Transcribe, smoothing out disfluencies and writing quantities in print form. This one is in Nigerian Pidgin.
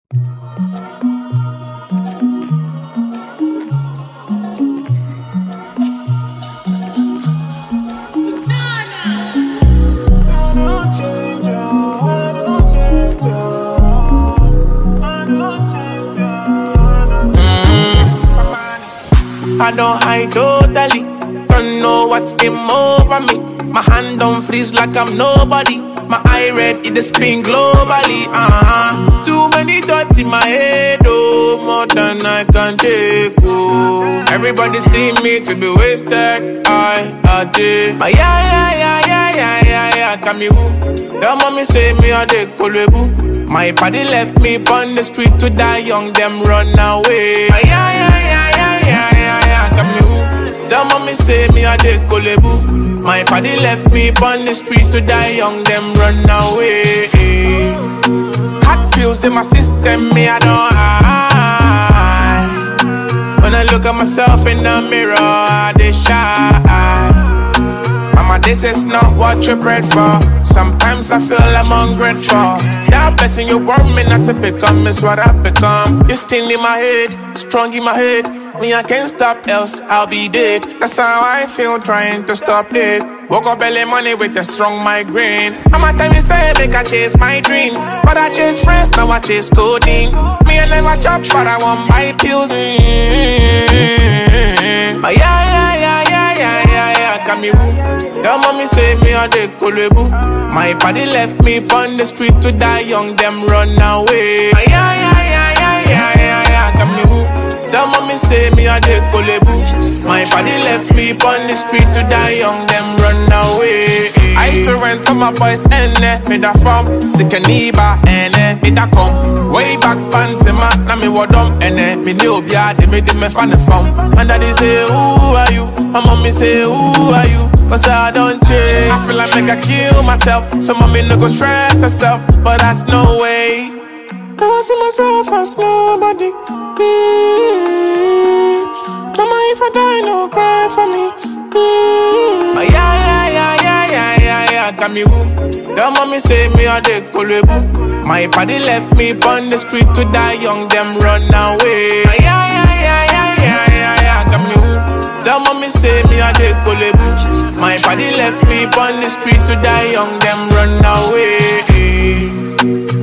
I don't hide totally. Don't know what's came over me. My hand don't freeze like I'm nobody. My eye red, it is spin globally. Too many thoughts in my head, oh, more than I can take. Oh, everybody see me to be wasted. I did. Yeah. Come you. Your mommy say me a de kolebu. My body left me on the street to die young. Them run away. Tell mommy say me a de kolebu. My body left me on the street to die young. Them run away. Hot pills in my system, me I don't hide. When I look at myself in the mirror, I dey shy. Mama, this is not what you bred for. Sometimes I feel I'm ungrateful. That blessing you want me not to become is what I've become. It's still in my head, strong in my head. Me, I can't stop, else I'll be dead. That's how I feel trying to stop it. Woke up early morning with a strong migraine. Mama tell me say make I chase my dream, but I chase friends, now I chase codeine. Me I never chop, but I want my pills. Yeah, come you. Your mommy say me a de kolebu. My body left me on the street to die young. Them run away. Yeah, come you. Tell mommy say me a de kolebu. My body left me on the street to die young. Them run away. I used to rent to my boys and me da from sick and Iba and me da come way back pants in my na me wadom and me new bia de me fan the phone. And daddy say who are you? My mommy say who are you? Cause I don't change. I feel like make I kill myself. So mommy no go stress herself, but that's no way. Now I see myself as nobody. Mama, if I die, no cry for me. Yeah, come you. The mommy say me a de kolebu. My body left me on the street to die young. Them run away. Yeah, come you. The mommy say me a de kolebu. My body left me on the street to die young. Them run away.